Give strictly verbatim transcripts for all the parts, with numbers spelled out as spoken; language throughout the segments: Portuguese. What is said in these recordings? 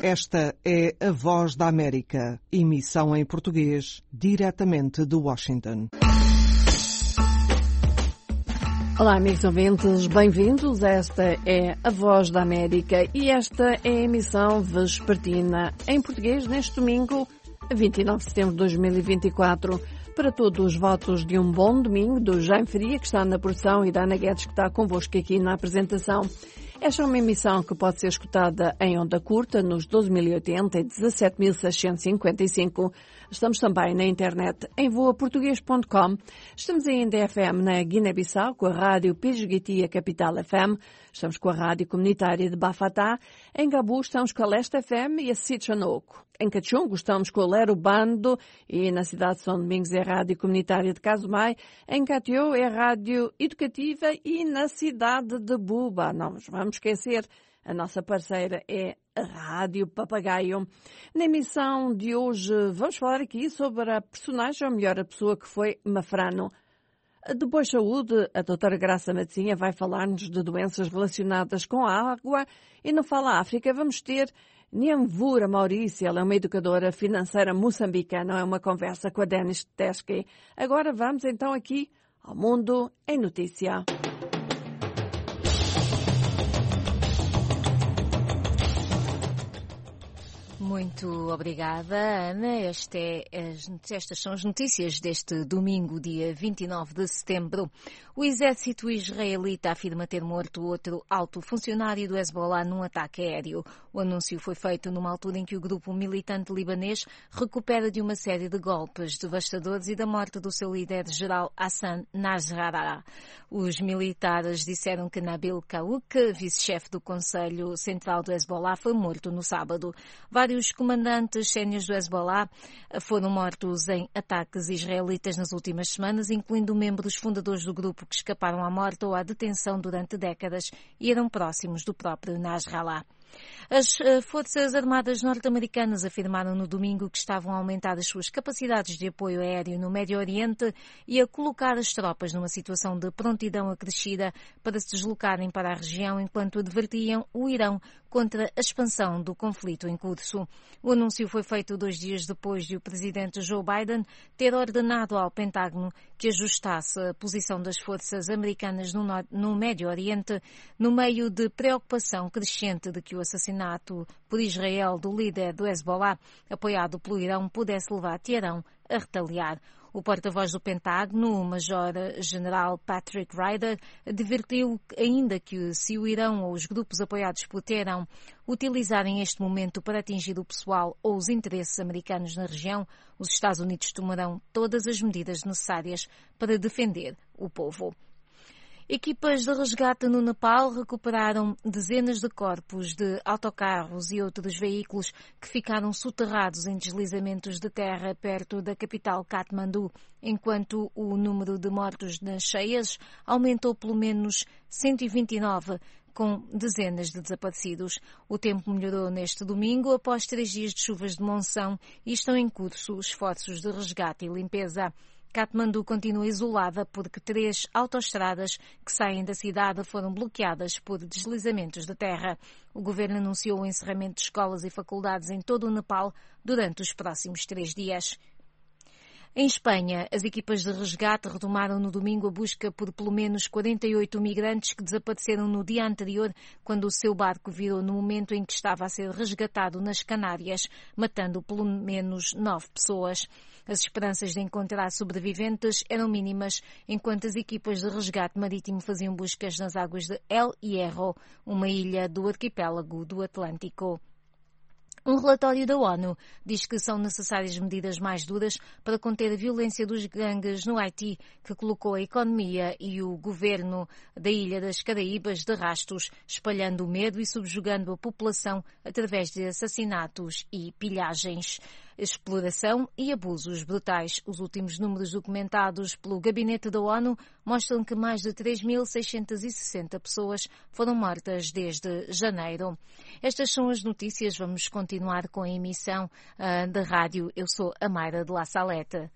Esta é a Voz da América, emissão em português, diretamente de Washington. Olá, amigos ouvintes, bem-vindos. Esta é a Voz da América e esta é a emissão vespertina em português neste domingo, vinte e nove de setembro de dois mil e vinte e quatro. Para todos os votos de um bom domingo, do Jaime Faria, que está na produção, e da Ana Guedes, que está convosco aqui na apresentação. Esta é uma emissão que pode ser escutada em onda curta nos doze mil e oitenta e dezassete mil seiscentos e cinquenta e cinco. Estamos também na internet em voa português ponto com. Estamos ainda em F M na Guiné-Bissau com a rádio Pijiguiti, Capital F M. Estamos com a rádio comunitária de Bafatá. Em Gabu estamos com a Leste F M e a Sitchanoco. Em Cachungo estamos com o Lero Bando e na cidade de São Domingos é a rádio comunitária de Casumai. Em Catió é a rádio educativa e na cidade de Buba, não nos vamos esquecer, a nossa parceira é a Rádio Papagaio. Na emissão de hoje vamos falar aqui sobre a personagem, ou melhor, a pessoa que foi Mafrano. Depois Saúde, a doutora Graça Matosinha vai falar-nos de doenças relacionadas com a água. E no Fala África vamos ter Niamvura Maurício, ela é uma educadora financeira moçambicana, é uma conversa com a Denis Teske. Agora vamos então aqui ao Mundo em Notícia. Muito obrigada, Ana. Este é as, estas são as notícias deste domingo, dia vinte e nove de setembro. O exército israelita afirma ter morto outro alto funcionário do Hezbollah num ataque aéreo. O anúncio foi feito numa altura em que o grupo militante libanês recupera de uma série de golpes devastadores e da morte do seu líder-geral Hassan Nasrallah. Os militares disseram que Nabil Kaouk, vice-chefe do Conselho Central do Hezbollah, foi morto no sábado. Vários comandantes séniores do Hezbollah foram mortos em ataques israelitas nas últimas semanas, incluindo membros fundadores do grupo que escaparam à morte ou à detenção durante décadas e eram próximos do próprio Nasrallah. As Forças Armadas norte-americanas afirmaram no domingo que estavam a aumentar as suas capacidades de apoio aéreo no Médio Oriente e a colocar as tropas numa situação de prontidão acrescida para se deslocarem para a região enquanto advertiam o Irão contra a expansão do conflito em curso. O anúncio foi feito dois dias depois de o presidente Joe Biden ter ordenado ao Pentágono que ajustasse a posição das forças americanas no, no Médio Oriente no meio de preocupação crescente de que o assassinato por Israel do líder do Hezbollah, apoiado pelo Irão, pudesse levar Teherão a retaliar. O porta-voz do Pentágono, o Major-General Patrick Ryder, advertiu ainda que se o Irão ou os grupos apoiados por Teherão utilizarem este momento para atingir o pessoal ou os interesses americanos na região, os Estados Unidos tomarão todas as medidas necessárias para defender o povo. Equipas de resgate no Nepal recuperaram dezenas de corpos de autocarros e outros veículos que ficaram soterrados em deslizamentos de terra perto da capital Katmandu, enquanto o número de mortos nas cheias aumentou pelo menos cento e vinte e nove, com dezenas de desaparecidos. O tempo melhorou neste domingo após três dias de chuvas de monção e estão em curso esforços de resgate e limpeza. Katmandu continua isolada porque três autoestradas que saem da cidade foram bloqueadas por deslizamentos de terra. O governo anunciou o encerramento de escolas e faculdades em todo o Nepal durante os próximos três dias. Em Espanha, as equipas de resgate retomaram no domingo a busca por pelo menos quarenta e oito migrantes que desapareceram no dia anterior, quando o seu barco virou no momento em que estava a ser resgatado nas Canárias, matando pelo menos nove pessoas. As esperanças de encontrar sobreviventes eram mínimas, enquanto as equipas de resgate marítimo faziam buscas nas águas de El Hierro, uma ilha do arquipélago do Atlântico. Um relatório da ONU diz que são necessárias medidas mais duras para conter a violência dos gangues no Haiti, que colocou a economia e o governo da Ilha das Caraíbas de rastos, espalhando o medo e subjugando a população através de assassinatos e pilhagens. Exploração e abusos brutais. Os últimos números documentados pelo Gabinete da ONU mostram que mais de três mil seiscentas e sessenta pessoas foram mortas desde janeiro. Estas são as notícias. Vamos continuar com a emissão uh, da rádio. Eu sou a Mayra de La Salete.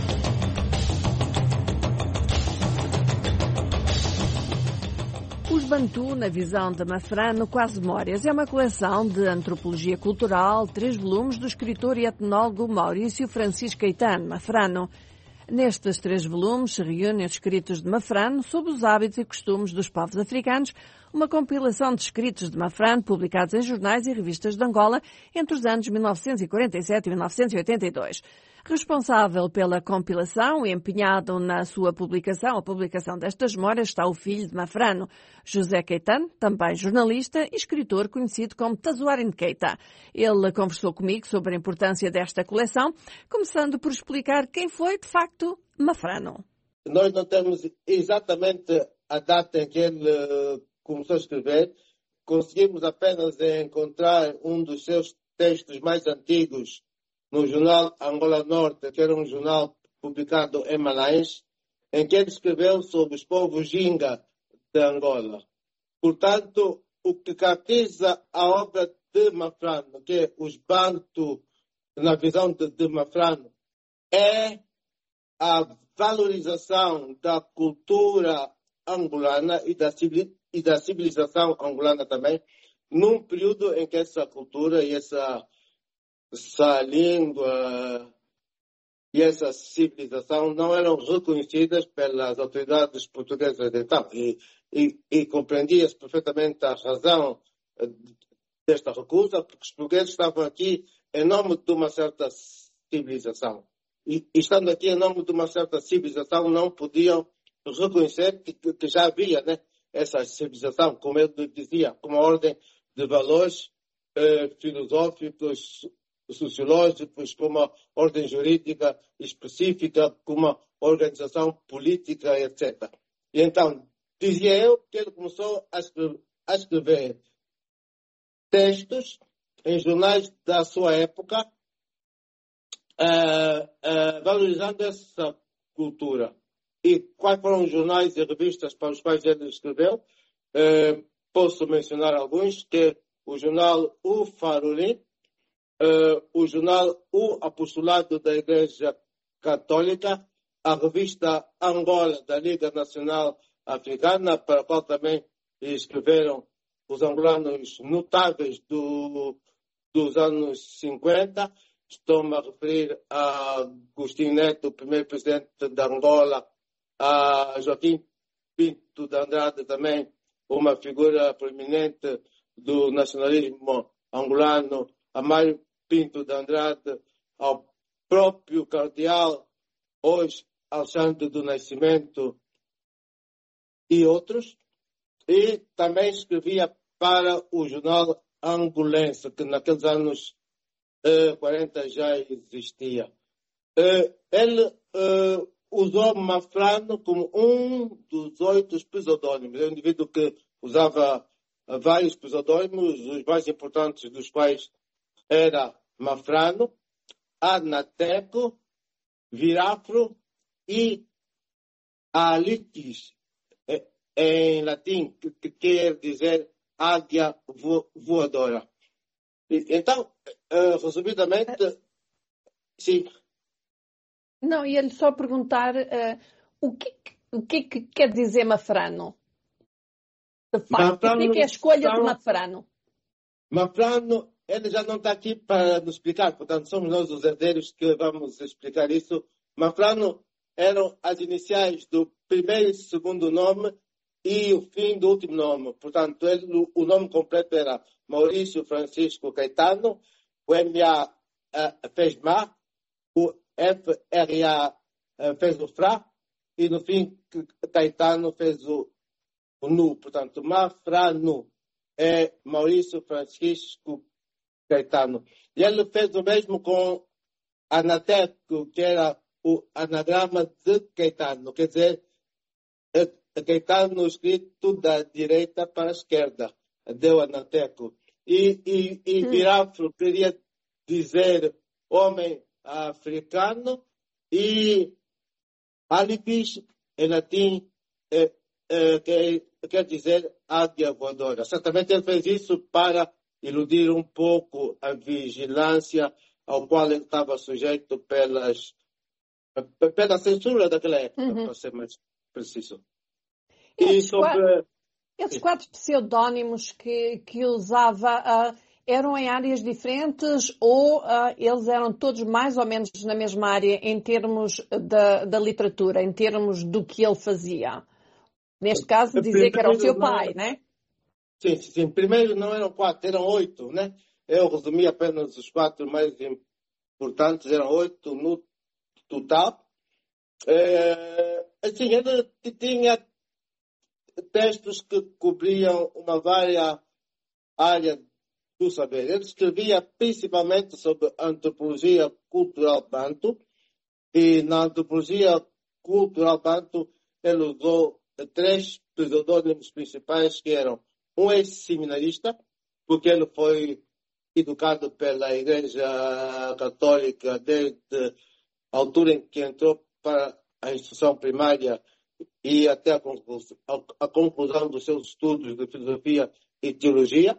Os Bantu na visão de Mafrano, Quase Memórias. É uma coleção de antropologia cultural, três volumes do escritor e etnólogo Maurício Francisco Caetano Mafrano. Nestes três volumes se reúnem os escritos de Mafrano sobre os hábitos e costumes dos povos africanos, uma compilação de escritos de Mafrano publicados em jornais e revistas de Angola entre os anos mil novecentos e quarenta e sete e mil novecentos e oitenta e dois. Responsável pela compilação e empenhado na sua publicação, a publicação destas memórias, está o filho de Mafrano, José Caetano, também jornalista e escritor conhecido como Tazoarin Keita. Ele conversou comigo sobre a importância desta coleção, começando por explicar quem foi, de facto, Mafrano. Nós não temos exatamente a data em que ele começou a escrever. Conseguimos apenas encontrar um dos seus textos mais antigos no jornal Angola Norte, que era um jornal publicado em Malães, em que ele escreveu sobre os povos Jinga de Angola. Portanto, o que caracteriza a obra de Mafrano, que é os Bantu, na visão de, de Mafrano, é a valorização da cultura angolana e da, e da civilização angolana também, num período em que essa cultura e essa essa língua e essa civilização não eram reconhecidas pelas autoridades portuguesas de então. E, e, e compreendia-se perfeitamente a razão desta recusa, porque os portugueses estavam aqui em nome de uma certa civilização. E, e estando aqui em nome de uma certa civilização, não podiam reconhecer que, que já havia, né, essa civilização, como ele dizia, uma ordem de valores eh, filosóficos, sociológicos, com uma ordem jurídica específica, com uma organização política, etcétera. E então, dizia eu que ele começou a escrever, a escrever textos em jornais da sua época, uh, uh, valorizando essa cultura. E quais foram os jornais e revistas para os quais ele escreveu? Uh, posso mencionar alguns, que é o jornal O Farolim, Uh, o jornal O Apostolado da Igreja Católica, a revista Angola da Liga Nacional Africana, para a qual também escreveram os angolanos notáveis do, dos anos cinquenta. Estou-me a referir a Agostinho Neto, o primeiro presidente da Angola, a Joaquim Pinto de Andrade, também uma figura proeminente do nacionalismo angolano, a Mário Pinto de Andrade, ao próprio cardeal, hoje Alexandre do Nascimento e outros. E também escrevia para o jornal Angolense, que naqueles anos eh, quarenta já existia. Eh, ele eh, usou Mafrano como um dos oito pseudônimos. É um indivíduo que usava vários pseudônimos, os mais importantes dos quais era Mafrano, Anateco, Virafro e Alitis, em latim, que quer dizer águia voadora. Então, resumidamente, sim. Não, ia-lhe só perguntar uh, o, que, o que é que quer dizer Mafrano? De facto, Mafrano, o que é a escolha de Mafrano? Mafrano, ele já não está aqui para nos explicar, portanto, somos nós os herdeiros que vamos explicar isso. Mafrano eram as iniciais do primeiro e segundo nome e o fim do último nome. Portanto, ele, o nome completo era Maurício Francisco Caetano, o M A uh, fez Ma, o F R A uh, fez o Fra, e no fim Caetano fez o, o Nu. Portanto, Mafrano é Maurício Francisco Caetano. E ele fez o mesmo com Anateco, que era o anagrama de Caetano, quer dizer, Caetano escrito da direita para a esquerda, deu Anateco. E, e, e Virafro queria dizer homem africano, e Alipis, em latim, é, é, quer, quer dizer águia voadora. Certamente ele fez isso para iludir um pouco a vigilância ao qual ele estava sujeito pelas, pela censura daquela época, uhum. para ser mais preciso. E, e sobre, Esses quatro pseudónimos que, que usava uh, eram em áreas diferentes ou uh, eles eram todos mais ou menos na mesma área em termos da, da literatura, em termos do que ele fazia? Neste caso, dizer que era o seu pai, não é? Sim, sim. Primeiro não eram quatro, eram oito, né? Eu resumi apenas os quatro mais importantes, eram oito no total. É, assim, ele tinha textos que cobriam uma vária área do saber. Ele escrevia principalmente sobre a antropologia cultural banto, e na antropologia cultural banto ele usou três pseudônimos principais, que eram um ex-seminarista, porque ele foi educado pela Igreja Católica desde a altura em que entrou para a instrução primária e até a conclusão, a conclusão dos seus estudos de filosofia e teologia.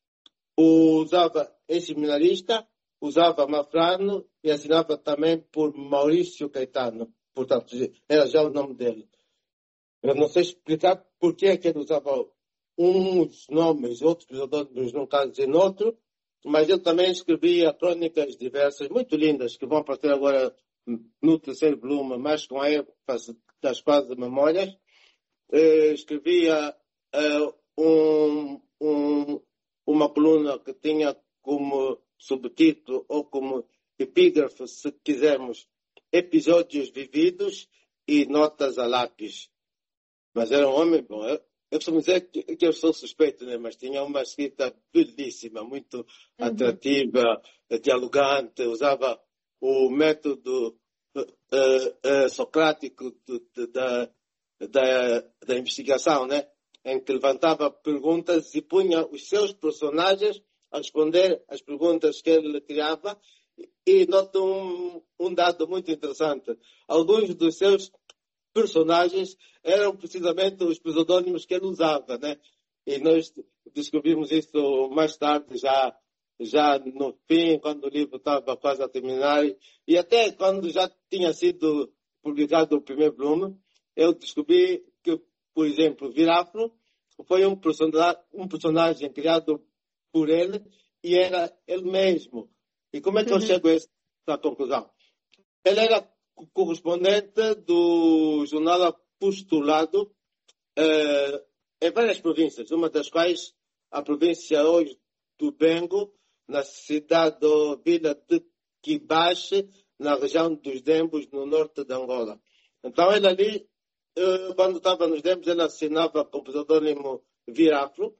Usava ex-seminarista, usava Mafrano e assinava também por Maurício Caetano. Portanto, era já o nome dele. Eu não sei explicar por que ele usava uns nomes, outros pseudônimos num caso e no outro, mas ele também escrevia crônicas diversas, muito lindas, que vão aparecer agora no terceiro volume, mas com a ênfase das quase memórias. Eh, escrevia eh, um, um, uma coluna que tinha como subtítulo ou como epígrafe, se quisermos, episódios vividos e notas a lápis. Mas era um homem bom. Eu, eu costumo dizer que, que eu sou suspeito, né? Mas tinha uma escrita belíssima, muito uhum. atrativa, dialogante, usava o método uh, uh, socrático de, de, da, da, da investigação, né? Em que levantava perguntas e punha os seus personagens a responder às perguntas que ele criava. E noto um, um dado muito interessante. Alguns dos seus personagens eram precisamente os pseudônimos que ele usava, né? E nós descobrimos isso mais tarde, já, já no fim, quando o livro estava quase a terminar, e até quando já tinha sido publicado o primeiro volume, eu descobri que, por exemplo, Virafro foi um personagem, um personagem criado por ele e era ele mesmo. E como é que eu chego a essa conclusão? Ele era correspondente do jornal Apostolado eh, em várias províncias, uma das quais a província hoje do Bengo, na cidade ou vila de Quibache, na região dos Dembos, no norte de Angola. Então ele ali, eh, quando estava nos Dembos, ele assinava com o pseudônimo Virafro.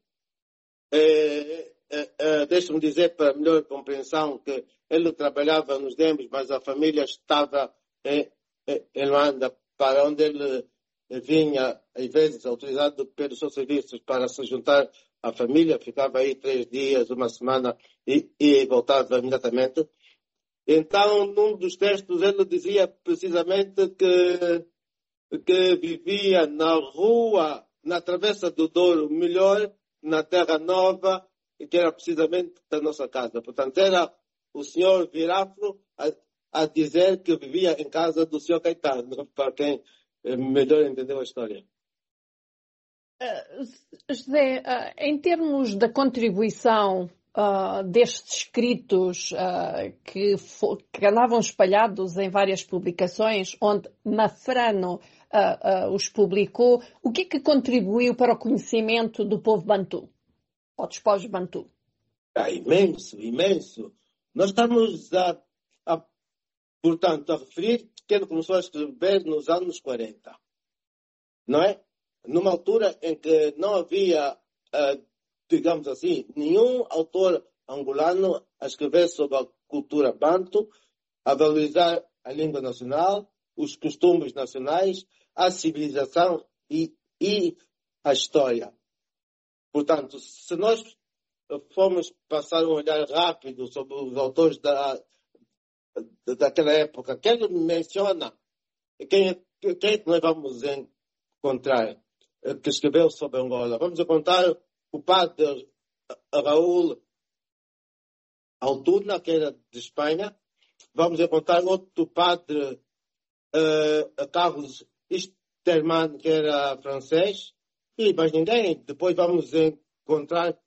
Eh, eh, eh, Deixa-me dizer, para melhor compreensão, que ele trabalhava nos Dembos, mas a família estava em, em Luanda, para onde ele vinha, às vezes, autorizado pelos seus serviços para se juntar à família, ficava aí três dias, uma semana e, e voltava imediatamente. Então, num dos textos, ele dizia precisamente que, que vivia na rua, na Travessa do Douro, melhor, na Terra Nova, que era precisamente da nossa casa. Portanto, era o senhor Virafro a, a dizer que vivia em casa do senhor Caetano, para quem melhor entendeu a história. Uh, José, uh, em termos da contribuição uh, destes escritos uh, que, que andavam espalhados em várias publicações, onde Mafrano uh, uh, os publicou, o que é que contribuiu para o conhecimento do povo bantu, ou dos povos bantu? É imenso, imenso. Nós estamos, a, a, portanto, a referir que ele começou a escrever nos anos quarenta, não é? Numa altura em que não havia, uh, digamos assim, nenhum autor angolano a escrever sobre a cultura banto, a valorizar a língua nacional, os costumes nacionais, a civilização e, e a história. Portanto, se nós formos passar um olhar rápido sobre os autores da, daquela época, quem menciona, quem, quem nós vamos encontrar que escreveu sobre Angola? Vamos encontrar o padre Raul Altuna, que era de Espanha. Vamos encontrar outro padre, uh, Carlos Sterman, que era francês. e mais ninguém. Depois vamos encontrar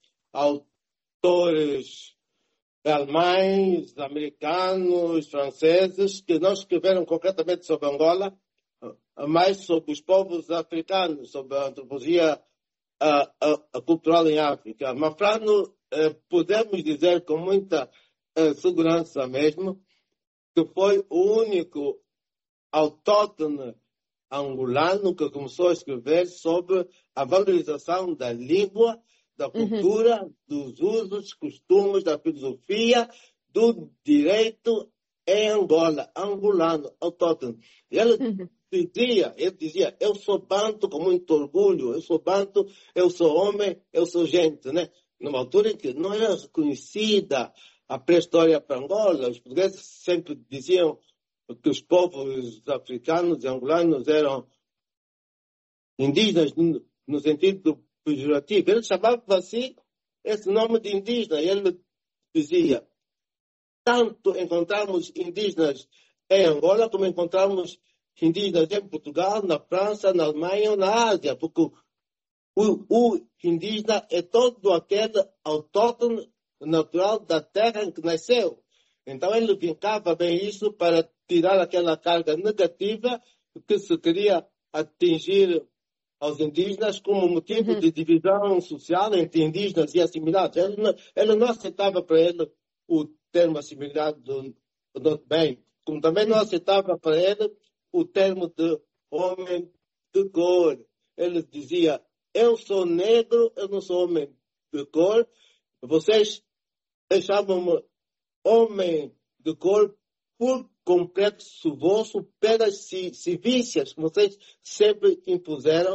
autores alemães, americanos, franceses, que não escreveram concretamente sobre Angola, mas sobre os povos africanos, sobre a antropologia a, a, a cultural em África. Mafrano, eh, podemos dizer com muita eh, segurança mesmo, que foi o único autóctone angolano que começou a escrever sobre a valorização da língua, da cultura, uhum. dos usos, costumes, da filosofia, do direito em Angola, angolano, autóctone. Ele uhum. dizia, ele dizia, eu sou banto com muito orgulho, eu sou banto, eu sou homem, eu sou gente, né? Numa altura em que não era reconhecida a pré-história para Angola, os portugueses sempre diziam que os povos africanos e angolanos eram indígenas no, no sentido pejorativo. Ele chamava assim esse nome de indígena. E ele dizia, tanto encontramos indígenas em Angola como encontramos indígenas em Portugal, na França, na Alemanha ou na Ásia, porque o, o indígena é todo aquele autóctone natural da terra em que nasceu. Então ele vincava bem isso para tirar aquela carga negativa que se queria atingir aos indígenas como motivo uhum. de divisão social entre indígenas e assimilados. Ele não, ele não aceitava para ele o termo assimilado bem, como também não aceitava para ele o termo de homem de cor. Ele dizia, eu sou negro, eu não sou homem de cor, vocês chamam-me homem de cor por complexo vosso pelas civícias que vocês sempre impuseram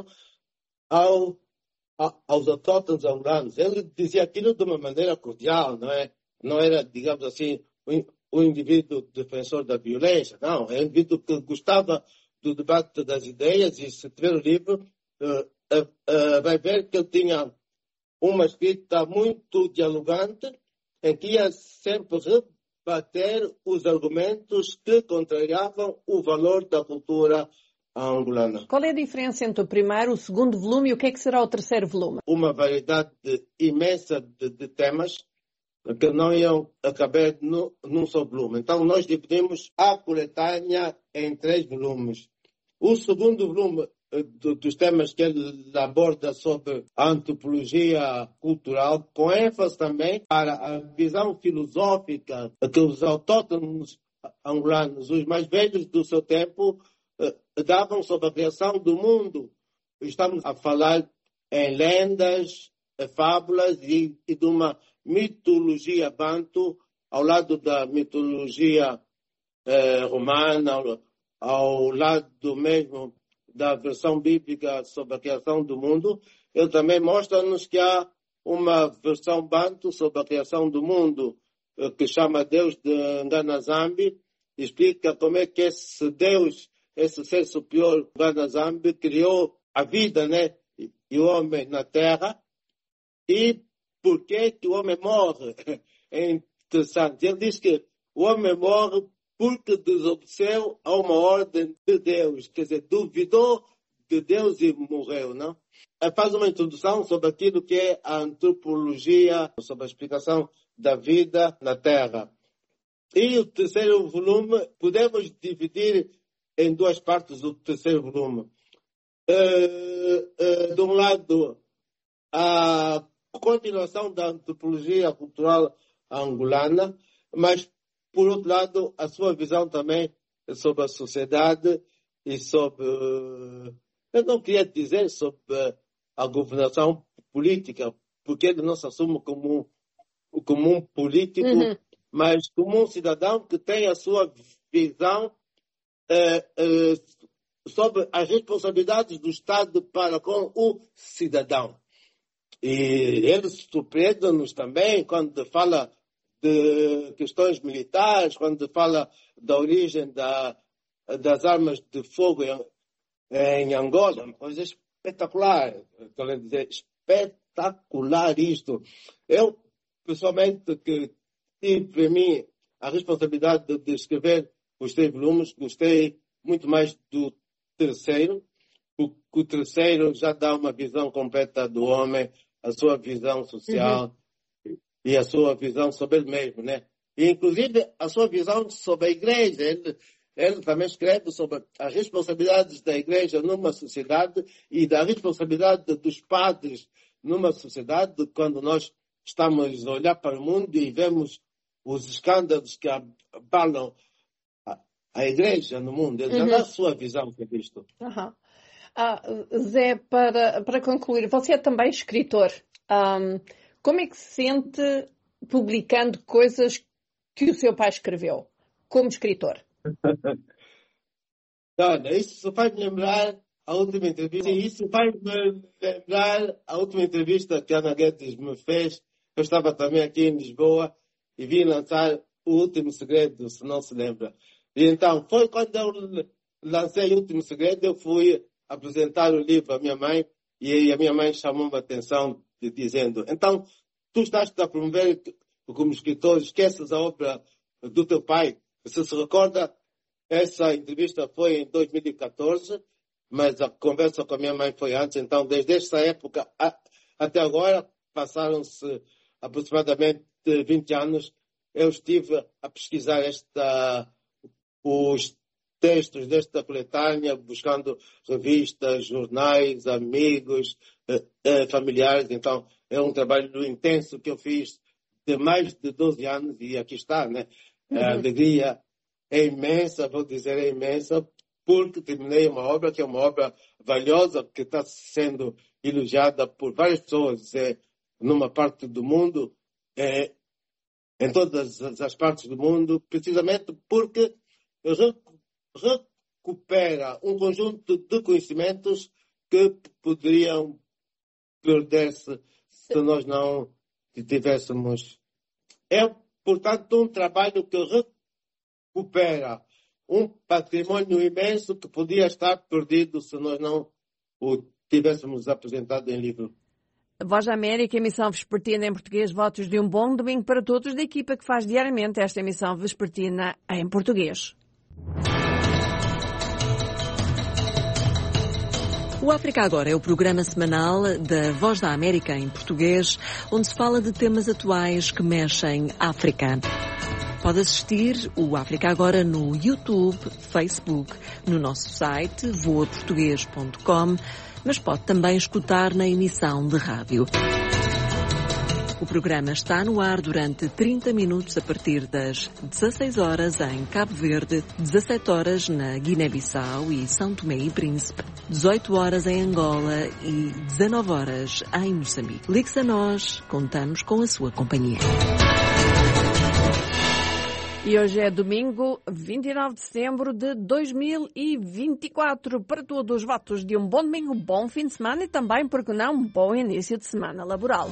ao, a, aos autóctones angolanos. Ele dizia aquilo de uma maneira cordial, não é? Não era, digamos assim, o indivíduo defensor da violência, não. É um indivíduo que gostava do debate das ideias e, se tiver o livro, uh, uh, uh, vai ver que ele tinha uma escrita muito dialogante, em que ia sempre rebater os argumentos que contrariavam o valor da cultura angolana. Qual é a diferença entre o primeiro, o segundo volume e o que é que será o terceiro volume? Uma variedade imensa de, de temas que não iam caber no, num só volume. Então, nós dividimos a coletânea em três volumes. O segundo volume dos temas que ele aborda sobre a antropologia cultural, com ênfase também para a visão filosófica que os autóctones angolanos, os mais velhos do seu tempo, davam sobre a criação do mundo. Estamos a falar em lendas, fábulas e, e de uma mitologia banto ao lado da mitologia eh, romana, ao, ao lado mesmo da versão bíblica sobre a criação do mundo. Ele também mostra-nos que há uma versão banto sobre a criação do mundo, eh, que chama Deus de Nganazambi, explica como é que esse Deus, esse ser superior, Nganazambi, criou a vida, né, e o homem na terra, e por que que o homem morre. É interessante. Ele diz que o homem morre porque desobedeceu a uma ordem de Deus, quer dizer, duvidou de Deus e morreu, não? Ele faz uma introdução sobre aquilo que é a antropologia, sobre a explicação da vida na Terra. E o terceiro volume, podemos dividir em duas partes o terceiro volume. Uh, uh, de um lado, a continuação da antropologia cultural angolana, mas, por outro lado, a sua visão também sobre a sociedade e sobre, eu não queria dizer sobre a governação política, porque ele não se assume como, como um político, uhum. mas como um cidadão que tem a sua visão eh, eh, sobre as responsabilidades do Estado para com o cidadão. E ele surpreende-nos também quando fala de questões militares, quando fala da origem da, das armas de fogo em, em Angola. Uma coisa espetacular, quero dizer, espetacular isto. Eu, pessoalmente, que tive para mim a responsabilidade de, de escrever os três volumes, gostei muito mais do terceiro, porque que o terceiro já dá uma visão completa do homem, a sua visão social uhum. e a sua visão sobre ele mesmo, né? E, inclusive, a sua visão sobre a igreja. Ele, ele também escreve sobre as responsabilidades da igreja numa sociedade e da responsabilidade dos padres numa sociedade, quando nós estamos a olhar para o mundo e vemos os escândalos que abalam a, a igreja no mundo. Ele uhum. já dá a sua visão sobre isto. Uhum. Ah, Zé, para, para concluir, você é também escritor. Um, como é que se sente publicando coisas que o seu pai escreveu, como escritor? Olha, isso faz-me lembrar a última entrevista. Isso faz-me lembrar a última entrevista que a Ana Guedes me fez. Eu estava também aqui em Lisboa e vim lançar O Último Segredo, se não se lembra. E então, foi quando eu lancei O Último Segredo, eu fui apresentar o livro à minha mãe e a minha mãe chamou-me a atenção dizendo: então, tu estás a promover como escritor, esqueces a obra do teu pai. Você se recorda, essa entrevista foi em dois mil e catorze, mas a conversa com a minha mãe foi antes. Então, desde essa época a, até agora, passaram-se aproximadamente vinte anos. Eu estive a pesquisar esta, os textos desta coletânea, buscando revistas, jornais, amigos, eh, eh, familiares. Então, é um trabalho intenso que eu fiz de mais de doze anos e aqui está, né? Uhum. A alegria é imensa, vou dizer, é imensa, porque terminei uma obra que é uma obra valiosa, que está sendo elogiada por várias pessoas é, numa parte do mundo, é, em todas as partes do mundo, precisamente porque recupera um conjunto de conhecimentos que poderiam perder-se se nós não tivéssemos. É, portanto, um trabalho que recupera um patrimônio imenso que podia estar perdido se nós não o tivéssemos apresentado em livro. Voz da América, emissão vespertina em português. Votos de um bom domingo para todos da equipa que faz diariamente esta emissão vespertina em português. O África Agora é o programa semanal da Voz da América em português, onde se fala de temas atuais que mexem África. Pode assistir o África Agora no YouTube, Facebook, no nosso site voa português ponto com, mas pode também escutar na emissão de rádio. O programa está no ar durante trinta minutos a partir das dezasseis horas em Cabo Verde, dezassete horas na Guiné-Bissau e São Tomé e Príncipe, dezoito horas em Angola e dezanove horas em Moçambique. Ligue-se a nós, contamos com a sua companhia. E hoje é domingo, vinte e nove de setembro de dois mil e vinte e quatro. Para todos, votos de um bom domingo, bom fim de semana e também, porque não, um bom início de semana laboral.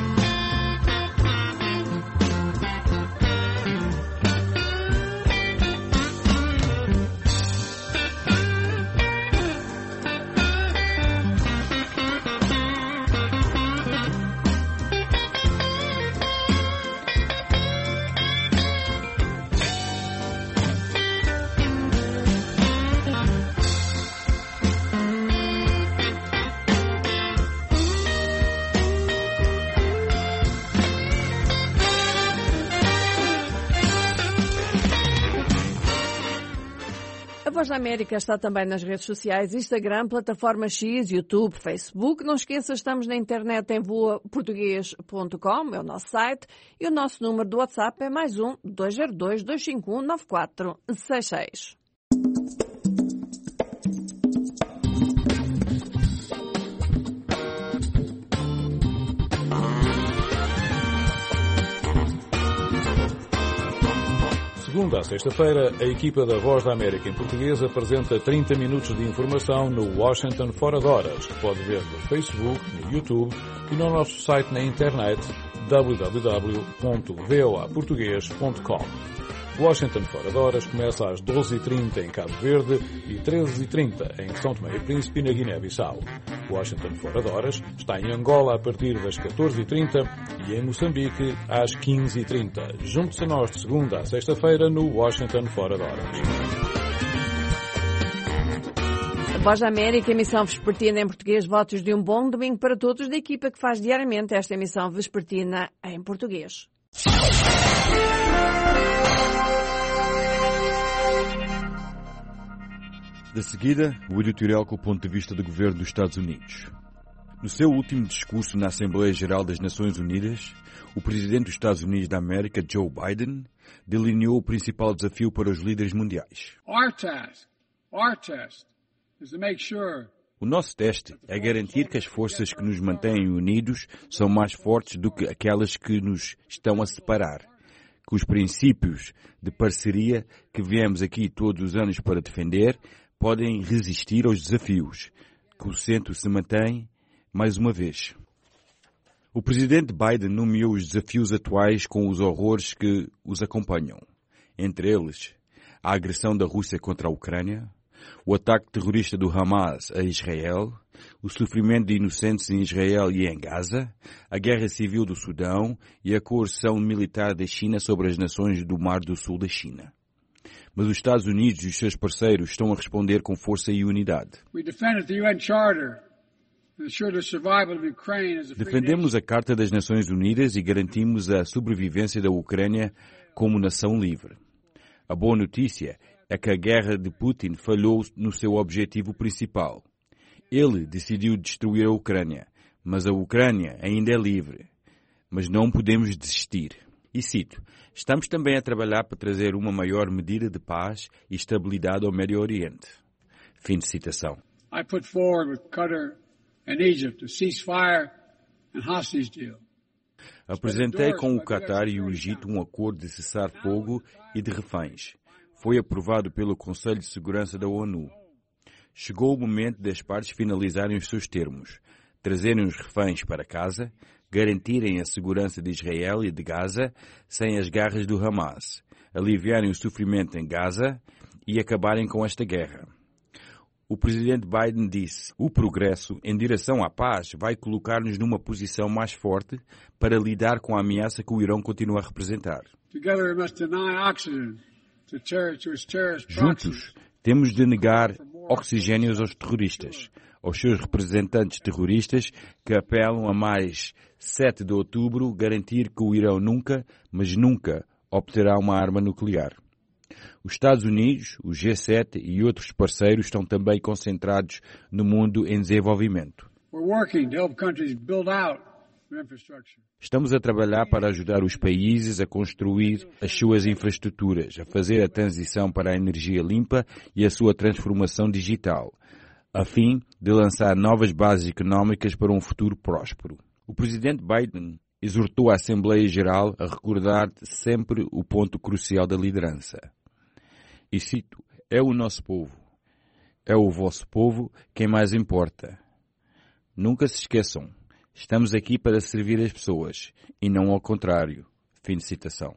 A Voz da América está também nas redes sociais, Instagram, Plataforma X, YouTube, Facebook. Não esqueça, estamos na internet em voa português ponto com, é o nosso site, e o nosso número do WhatsApp é mais um, dois zero dois, dois cinco um, nove quatro seis seis. Segunda a sexta-feira, a equipa da Voz da América em português apresenta trinta minutos de informação no Washington Fora de Horas, que pode ver no Facebook, no YouTube e no nosso site na internet w w w ponto voa português ponto com. Washington Fora de Horas começa às doze e trinta em Cabo Verde e treze e trinta em São Tomé e Príncipe e na Guiné-Bissau. Washington Fora de Horas está em Angola a partir das catorze e trinta e em Moçambique às quinze e trinta. Junte-se a nós de segunda a sexta-feira no Washington Fora de Horas. A Voz da América, emissão vespertina em português. Votos de um bom domingo para todos da equipa que faz diariamente esta emissão vespertina em português. De seguida, o editorial com o ponto de vista do governo dos Estados Unidos. No seu último discurso na Assembleia Geral das Nações Unidas, o presidente dos Estados Unidos da América, Joe Biden, delineou o principal desafio para os líderes mundiais. Our task, our task is to make sure O nosso teste é garantir que as forças que nos mantêm unidos são mais fortes do que aquelas que nos estão a separar. Que os princípios de parceria que viemos aqui todos os anos para defender podem resistir aos desafios. Que o centro se mantém mais uma vez. O presidente Biden nomeou os desafios atuais com os horrores que os acompanham. Entre eles, a agressão da Rússia contra a Ucrânia, o ataque terrorista do Hamas a Israel, o sofrimento de inocentes em Israel e em Gaza, a guerra civil do Sudão e a coerção militar da China sobre as nações do Mar do Sul da China. Mas os Estados Unidos e os seus parceiros estão a responder com força e unidade. Defendemos a Carta das Nações Unidas e garantimos a sobrevivência da Ucrânia como nação livre. A boa notícia é que a guerra de Putin falhou no seu objetivo principal. Ele decidiu destruir a Ucrânia, mas a Ucrânia ainda é livre. Mas não podemos desistir. E cito, estamos também a trabalhar para trazer uma maior medida de paz e estabilidade ao Médio Oriente. Fim de citação. I put forward with Qatar and Egypt a ceasefire and hostage deal. Apresentei com o Qatar e o Egito um acordo de cessar-fogo e de reféns. Foi aprovado pelo Conselho de Segurança da ONU. Chegou o momento das partes finalizarem os seus termos, trazerem os reféns para casa, garantirem a segurança de Israel e de Gaza sem as garras do Hamas, aliviarem o sofrimento em Gaza e acabarem com esta guerra. O presidente Biden disse, o progresso em direção à paz vai colocar-nos numa posição mais forte para lidar com a ameaça que o Irão continua a representar. Juntos, temos de negar oxigênio aos terroristas, aos seus representantes terroristas que apelam a mais sete de outubro garantir que o Irão nunca, mas nunca, obterá uma arma nuclear. Os Estados Unidos, o G sete e outros parceiros estão também concentrados no mundo em desenvolvimento. Estamos a trabalhar para ajudar os países a construir as suas infraestruturas, a fazer a transição para a energia limpa e a sua transformação digital, a fim de lançar novas bases económicas para um futuro próspero. O presidente Biden exortou a Assembleia Geral a recordar sempre o ponto crucial da liderança. E cito, é o nosso povo, é o vosso povo quem mais importa. Nunca se esqueçam, estamos aqui para servir as pessoas e não ao contrário. Fim de citação.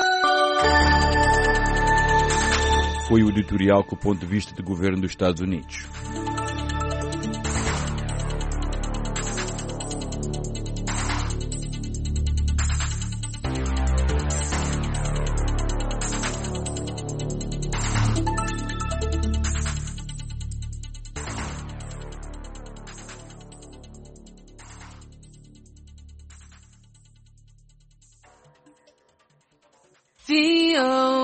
Foi o editorial com o ponto de vista do governo dos Estados Unidos. V O